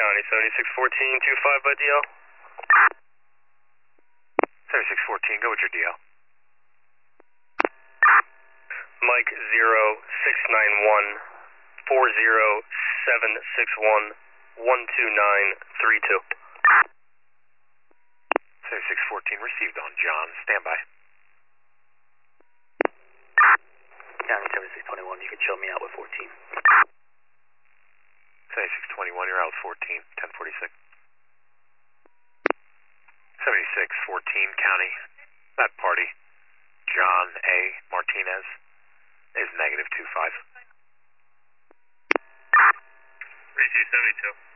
County, 7614, 25 by DL. 7614, go with your DL. Mike 0691 40761 12932. 7614 received on John. Standby. County 7621, you can show me out with 14. 7621, you're out with 14, 1046. 7614, County. That party, John A. Martinez, is -25. 3272.